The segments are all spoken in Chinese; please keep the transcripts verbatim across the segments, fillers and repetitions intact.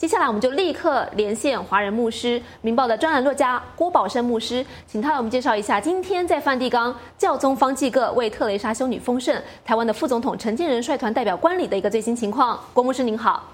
接下来我们就立刻连线华人牧师、明报的专栏作家郭宝生牧师，请他为我们介绍一下今天在梵蒂冈教宗方济各为特蕾莎修女封圣，台湾的副总统陈建仁率团代表观礼的一个最新情况。郭牧师您好。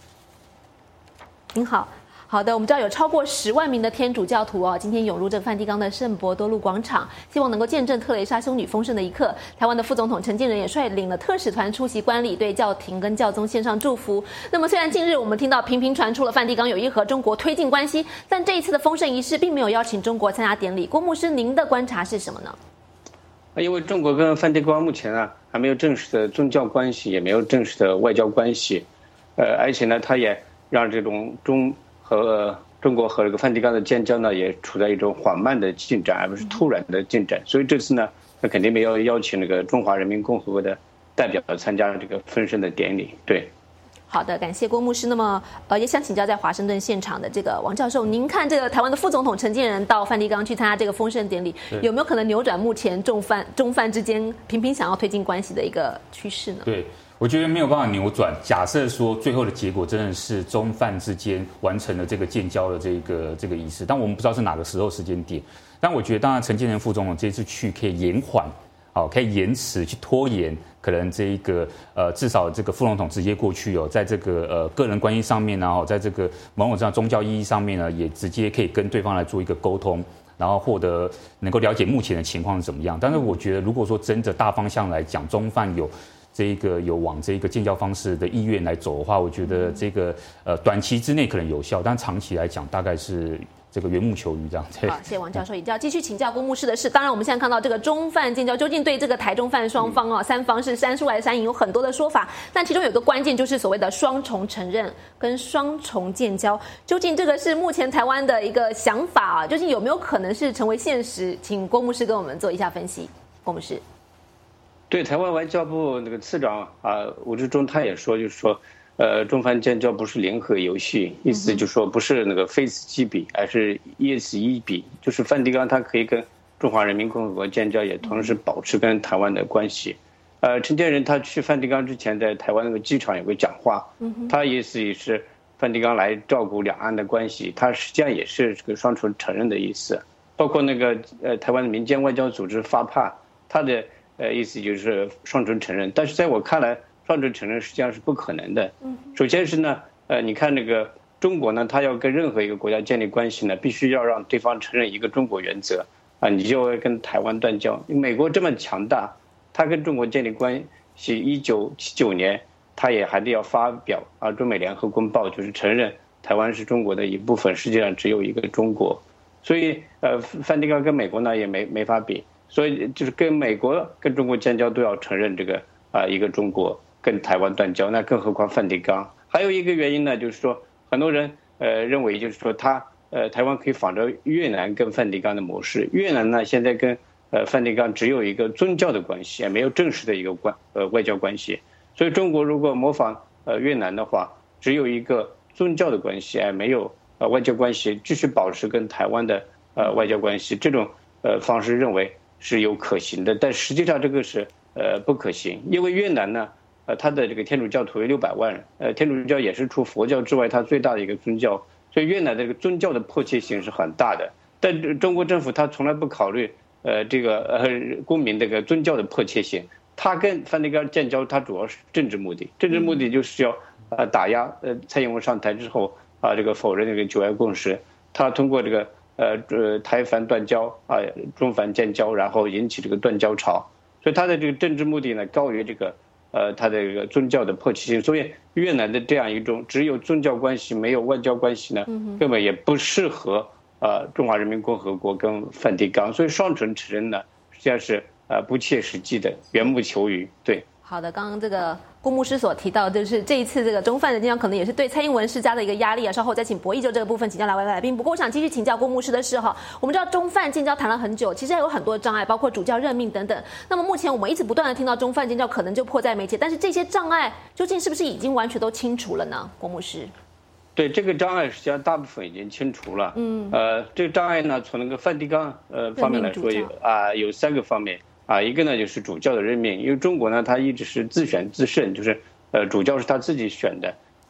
您好。好的，我们知道有超过十万名的天主教徒哦，今天涌入这个梵蒂冈的圣伯多禄广场，希望能够见证特蕾莎修女封圣的一刻。台湾的副总统陈建仁也率领了特使团出席观礼，对教廷跟教宗献上祝福。那么，虽然近日我们听到频频传出了梵蒂冈有意和中国推进关系，但这一次的封圣仪式并没有邀请中国参加典礼。郭牧师，您的观察是什么呢？ 因为中国跟梵蒂冈目前啊还没有正式的宗教关系，也没有正式的外交关系，呃，而且呢，它也让这种中和中国和这个梵蒂冈的建交呢，也处在一种缓慢的进展，而不是突然的进展。所以这次呢，那肯定没有邀请那个中华人民共和国的代表参加这个封圣的典礼。对， 好的，感谢郭牧师。那么，呃，也想请教在华盛顿现场的这个王教授，您看这个台湾的副总统陈建仁到梵蒂冈去参加这个封圣典礼，有没有可能扭转目前中梵中梵之间频频想要推进关系的一个趋势呢？ 对。我觉得没有办法扭转。假设说最后的结果真的是中梵之间完成了这个建交的这个这个仪式，但我们不知道是哪个时候时间点。但我觉得，当然陈建仁副总统这次去可以延缓，好，可以延迟去拖延，可能这一个呃至少这个副总统直接过去哦，在这个呃个人关系上面呢，在这个某种上宗教意义上面呢，也直接可以跟对方来做一个沟通。然后获得能够了解目前的情况是怎么样。但是我觉得，如果说真的大方向来讲，中梵有这一个有往这个建交方式的意愿来走的话，我觉得这个呃短期之内可能有效，但长期来讲大概是这个缘木求鱼这样。 好，谢谢王教授。也要继续请教郭牧师的是，当然我们现在看到这个中梵建交，究竟对这个台中梵双方啊、嗯、三方是山输还是山赢，有很多的说法。但其中有一个关键就是所谓的双重承认跟双重建交，究竟这个是目前台湾的一个想法啊，究竟有没有可能是成为现实？请郭牧师跟我们做一下分析。郭牧师。 对，台湾外交部那个次长啊吴志忠他也说，就是说，呃，中梵建交不是零和游戏，意思就是说不是那个非此即彼，而是一此一彼，就是梵蒂冈它可以跟中华人民共和国建交，也同时保持跟台湾的关系。呃，陈建仁他去梵蒂冈之前，在台湾那个机场有个讲话，他意思也是梵蒂冈来照顾两岸的关系，他实际上也是这个双重承认的意思。包括那个呃台湾的民间外交组织发帕，他的呃，意思就是双重承认，但是在我看来，双重承认实际上是不可能的。首先是呢，呃，你看那个中国呢，它要跟任何一个国家建立关系呢，必须要让对方承认一个中国原则啊，你就会跟台湾断交。美国这么强大，它跟中国建立关系，一九七九年，它也还得要发表啊中美联合公报，就是承认台湾是中国的一部分，世界上只有一个中国。所以，呃，梵蒂冈跟美国呢也没没法比。所以就是跟美国跟中国建交都要承认这个啊、呃、一个中国，跟台湾断交，那更何况梵蒂冈。还有一个原因呢，就是说很多人呃认为就是说他呃台湾可以仿照越南跟梵蒂冈的模式。越南呢现在跟呃梵蒂冈只有一个宗教的关系，没有正式的一个关呃外交关系。所以中国如果模仿呃越南的话，只有一个宗教的关系，哎没有呃外交关系，继续保持跟台湾的呃外交关系，这种呃方式认为是有可行的，但实际上这个是呃不可行，因为越南呢，呃，它的这个天主教徒有六百万人，呃，天主教也是除佛教之外它最大的一个宗教，所以越南的这个宗教的迫切性是很大的。但中国政府它从来不考虑呃这个呃公民这个宗教的迫切性，它跟梵蒂冈建交，它主要是政治目的，政治目的就是要呃打压呃蔡英文上台之后啊、呃、这个否认这个九二共识，它通过这个。呃呃，台梵断交啊，中梵建交，然后引起这个断交潮，所以他的这个政治目的呢高于这个呃他的这个宗教的迫切性，所以越南的这样一种只有宗教关系没有外交关系呢，根本也不适合呃中华人民共和国跟梵蒂冈，所以双重承认呢实际上是呃不切实际的，缘木求鱼，对。 好的，刚刚这个郭牧师所提到，就是这一次这个中梵的建交可能也是对蔡英文施加的一个压力啊。稍后再请博弈就这个部分请教两位来宾。不过我想继续请教郭牧师的是哈，我们知道中梵建交谈了很久，其实还有很多障碍，包括主教任命等等。那么目前我们一直不断的听到中梵建交可能就迫在眉睫，但是这些障碍究竟是不是已经完全都清除了呢？郭牧师。 对，这个障碍实际上大部分已经清除了。嗯。呃，这个障碍呢，从那个梵蒂冈呃方面来说有啊、呃、有三个方面。啊，一个呢就是主教的任命，因为中国呢，它一直是自选自圣，就是呃主教是他自己选的，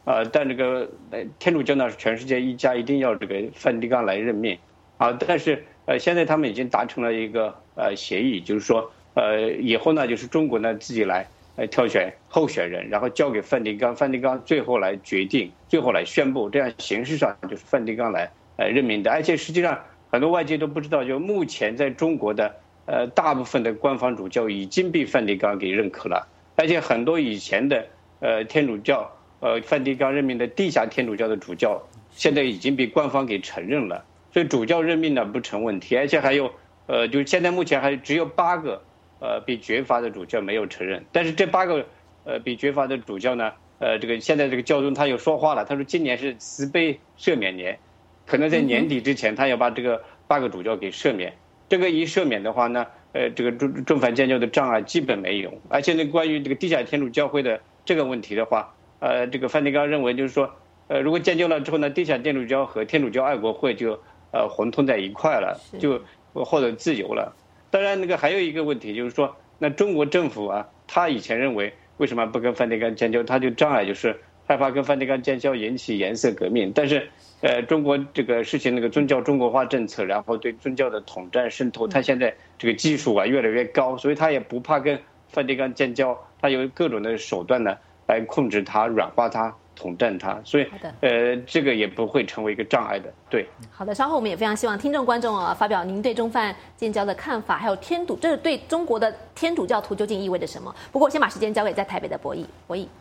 呃，但这个天主教呢是全世界一家，一定要这个梵蒂冈来任命啊。但是呃，现在他们已经达成了一个呃协议，就是说呃以后呢就是中国呢自己来呃挑选候选人，然后交给梵蒂冈，梵蒂冈最后来决定，最后来宣布，这样形式上就是梵蒂冈来呃任命的。而且实际上很多外界都不知道，就目前在中国的呃大部分的官方主教已经被梵蒂冈给认可了，而且很多以前的呃天主教。呃，梵蒂冈任命的地下天主教的主教，现在已经被官方给承认了，所以主教任命呢不成问题，而且还有，呃，就是现在目前还只有八个，呃，被绝罚的主教没有承认，但是这八个，呃，被绝罚的主教呢，呃，这个现在这个教宗他又说话了，他说今年是慈悲赦免年，可能在年底之前他要把这个八个主教给赦免，这个一赦免的话呢，呃，这个中中梵建教的障碍基本没有，而且呢，关于这个地下天主教会的这个问题的话。呃，这个梵蒂冈认为就是说，呃，如果建教了之后呢，地下天主教和天主教爱国会就呃混同在一块了，就获得自由了。当然，那个还有一个问题就是说，那中国政府啊，他以前认为为什么不跟梵蒂冈建交，他就障碍就是害怕跟梵蒂冈建交引起颜色革命。但是，呃，中国这个实行那个宗教中国化政策，然后对宗教的统战渗透，他现在这个技术啊越来越高，所以他也不怕跟梵蒂冈建交，他有各种的手段呢。来控制它、软化它、统战它，所以呃，这个也不会成为一个障碍的。对， 好的，稍后我们也非常希望听众观众啊发表您对中梵建交的看法，还有天主，这对中国的天主教徒究竟意味着什么？不过，我先把时间交给在台北的博弈，博弈。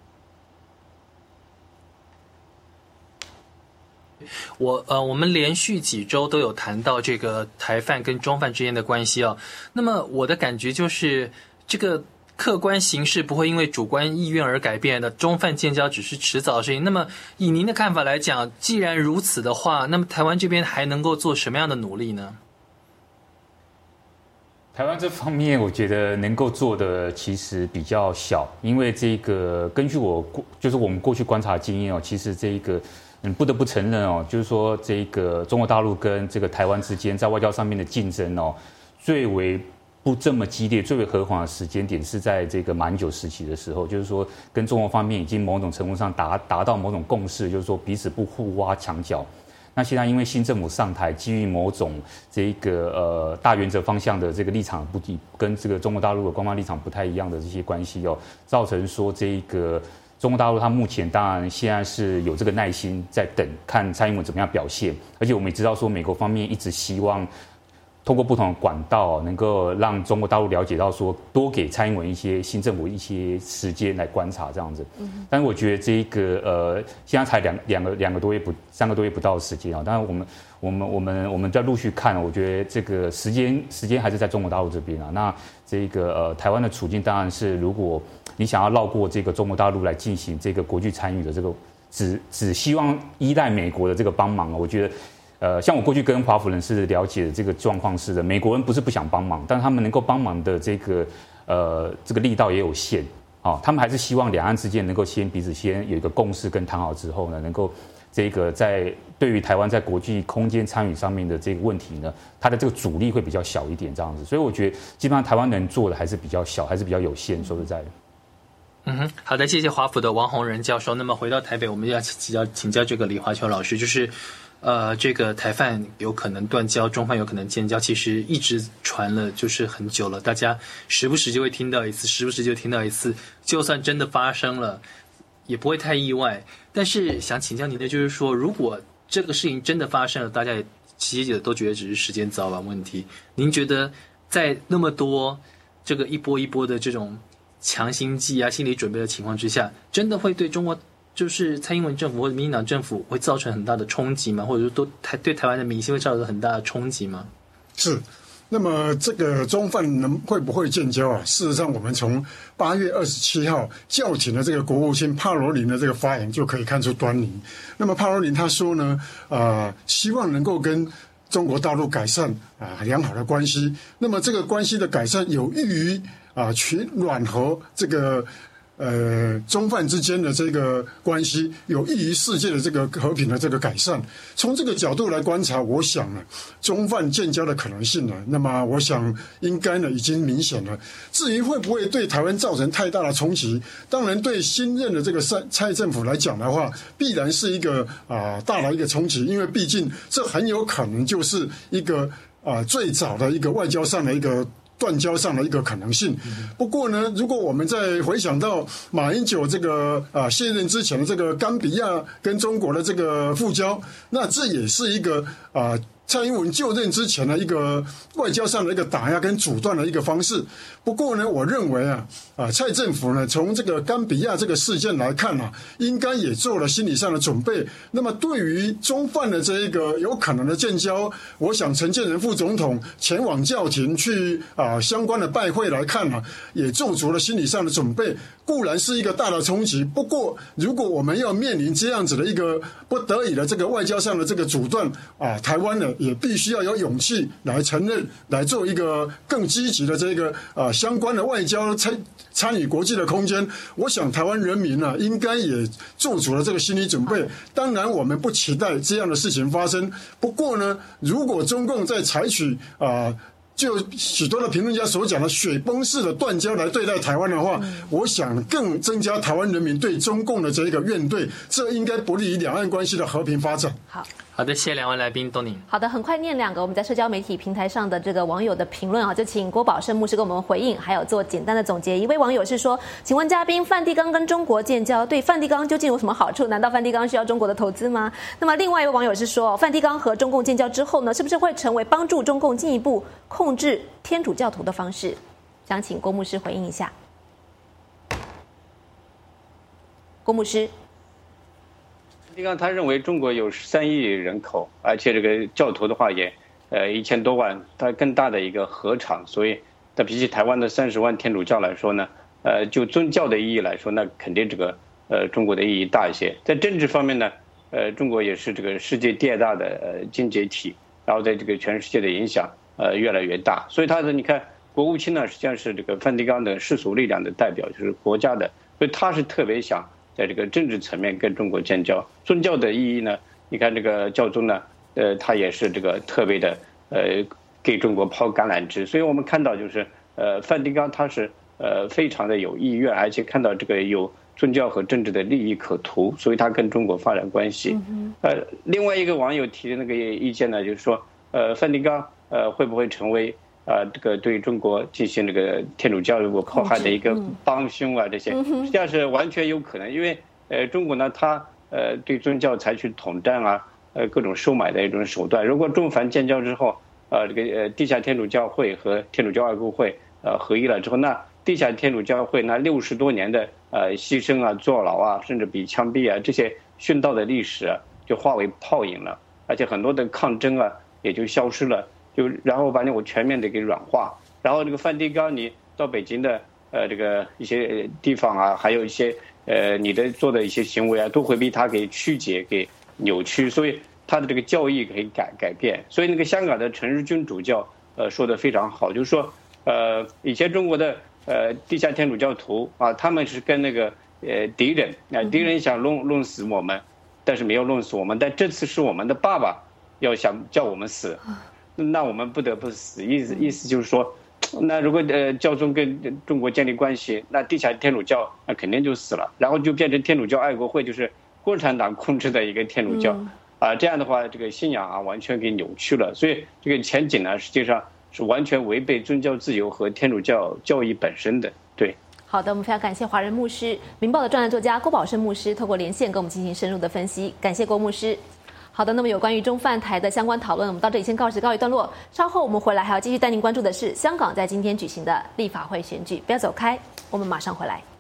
我呃，我们连续几周都有谈到这个台梵跟中梵之间的关系啊。那么我的感觉就是这个。客观形势不会因为主观意愿而改变的，中梵建交只是迟早的事情。那么以您的看法来讲，既然如此的话，那么台湾这边还能够做什么样的努力呢？ 台湾这方面，我觉得能够做的其实比较小，因为这个根据我过就是我们过去观察经验哦，其实这个嗯不得不承认哦，就是说这个中国大陆跟这个台湾之间在外交上面的竞争哦，最为不这么激烈、最为和缓的时间点是在这个马英九时期的时候，就是说跟中国方面已经某种程度上达达到某种共识，就是说彼此不互挖墙脚。那现在因为新政府上台，基于某种这个呃大原则方向的这个立场不跟这个中国大陆的官方立场不太一样的这些关系哦，造成说这个中国大陆它目前当然现在是有这个耐心在等看蔡英文怎么样表现，而且我们也知道说美国方面一直希望。透过不同的管道，能够让中国大陆了解到说，多给蔡英文一些新政府一些时间来观察这样子。嗯、但是我觉得这个呃，现在才两两个两个多月不三个多月不到的时间啊。当然我们我们我们我们在陆续看，我觉得这个时间时间还是在中国大陆这边啊。那这个呃，台湾的处境当然是，如果你想要绕过这个中国大陆来进行这个国际参与的这个，只只希望依赖美国的这个帮忙，我觉得。呃，像我过去跟华府人士了解的这个状况是的，美国人不是不想帮忙，但他们能够帮忙的这个呃这个力道也有限啊、哦，他们还是希望两岸之间能够先彼此先有一个共识跟谈好之后呢，能够这个在对于台湾在国际空间参与上面的这个问题呢，它的这个阻力会比较小一点这样子，所以我觉得基本上台湾能做的还是比较小，还是比较有限，说实在的。 嗯哼，好的，谢谢华府的王洪仁教授。那么回到台北，我们要请教请教这个李华球老师，就是。呃，这个台梵有可能断交，中梵有可能建交，其实一直传了就是很久了，大家时不时就会听到一次，时不时就听到一次，就算真的发生了，也不会太意外。但是想请教您的就是说，如果这个事情真的发生了，大家也其实都觉得只是时间早晚问题。您觉得在那么多这个一波一波的这种强心剂啊、心理准备的情况之下，真的会对中国？就是蔡英文政府或者民进党政府会造成很大的冲击吗？或者说都台对台湾的民心会造成很大的冲击吗？ 是。那么这个中梵能会不会建交啊？事实上，我们从八月二十七号叫停的这个国务卿帕罗林的这个发言就可以看出端倪。那么帕罗林他说呢，呃，希望能够跟中国大陆改善啊、呃、良好的关系。那么这个关系的改善有益于啊去软和这个。 呃中梵之间的这个关系有益于世界的这个和平的这个改善。从这个角度来观察，我想呢，中梵建交的可能性呢，那么我想应该呢已经明显了。至于会不会对台湾造成太大的冲击，当然对新任的这个蔡蔡政府来讲的话，必然是一个啊、呃、大的一个冲击，因为毕竟这很有可能就是一个啊、呃、最早的一个外交上的一个断交上的一个可能性。不过呢，如果我们再回想到马英九这个啊卸任之前的这个冈比亚跟中国的这个复交，那这也是一个啊。蔡英文就任之前的一个外交上的一个打压跟阻断的一个方式。不过呢，我认为啊，啊蔡政府呢，从这个冈比亚这个事件来看啊，应该也做了心理上的准备。那么对于中梵的这一个有可能的建交，我想陈建仁副总统前往教廷去啊相关的拜会来看啊，也做足了心理上的准备。固然是一个大的冲击，不过如果我们要面临这样子的一个不得已的这个外交上的这个阻断啊，台湾呢也必须要有勇气来承认，来做一个更积极的这个啊相关的外交参参与国际的空间。我想台湾人民呢应该也做足了这个心理准备。当然我们不期待这样的事情发生，不过呢，如果中共在采取啊就许多的评论家所讲的雪崩式的断交来对待台湾的话，我想更增加台湾人民对中共的这个怨怼，这应该不利于两岸关系的和平发展。 好。 好的，谢谢两位来宾，东宁。 好的，很快念两个我们在社交媒体平台上的这个网友的评论啊，就请郭宝胜牧师跟我们回应，还有做简单的总结。一位网友是说，请问嘉宾，梵蒂冈跟中国建交对梵蒂冈究竟有什么好处？难道梵蒂冈需要中国的投资吗？那么另外一位网友是说，梵蒂冈和中共建交之后呢，是不是会成为帮助中共进一步控制天主教徒的方式？想请郭牧师回应一下。郭牧师。 梵蒂冈他认为中国有十三亿人口，而且这个教徒的话也呃一千多万，它更大的一个合场，所以它比起台湾的三十万天主教来说呢，呃就宗教的意义来说，那肯定这个呃中国的意义大一些。在政治方面呢，呃中国也是这个世界第二大的呃经济体，然后在这个全世界的影响呃越来越大，所以他的你看国务卿呢实际上是这个梵蒂冈的世俗力量的代表，就是国家的，所以他是特别想在这个政治层面跟中国建交。宗教的意义呢，你看这个教宗呢，呃，他也是这个特别的，呃，给中国抛橄榄枝。所以我们看到就是，呃，梵蒂冈他是呃非常的有意愿，而且看到这个有宗教和政治的利益可图，所以他跟中国发展关系。呃，另外一个网友提的那个意见呢，就是说，呃，梵蒂冈呃会不会成为啊、呃、这个对中国进行这个天主教如果迫害的一个帮凶啊，这些实际上是完全有可能，因为呃中国呢它呃对宗教采取统战啊，呃各种收买的一种手段。如果中梵建交之后，呃这个呃地下天主教会和天主教爱国会呃合一了之后，那地下天主教会那六十多年的呃牺牲啊、坐牢啊，甚至被枪毙啊这些殉道的历史啊，就化为泡影了，而且很多的抗争啊也就消失了。就然后把你我全面的给软化，然后这个梵蒂冈你到北京的呃这个一些地方啊，还有一些呃你的做的一些行为啊，都会被他给曲解、给扭曲，所以他的这个教义可以改改变。所以那个香港的陈日君主教呃说的非常好，就是说呃以前中国的呃地下天主教徒啊，他们是跟那个呃敌人啊，敌人想弄弄死我们，但是没有弄死我们，但这次是我们的爸爸要想叫我们死。那我们不得不死，意思意思就是说，那如果呃教宗跟中国建立关系，那地下天主教那肯定就死了，然后就变成天主教爱国会，就是共产党控制的一个天主教，啊，这样的话这个信仰啊完全给扭曲了，所以这个前景呢实际上是完全违背宗教自由和天主教教义本身的。对。 好的，我们非常感谢华人牧师、明报的专栏作家郭宝胜牧师透过连线跟我们进行深入的分析，感谢郭牧师。好的，那么有关于中梵台的相关讨论，我们到这里先告辞告一段落。稍后我们回来还要继续带您关注的是香港在今天举行的立法会选举，不要走开，我们马上回来。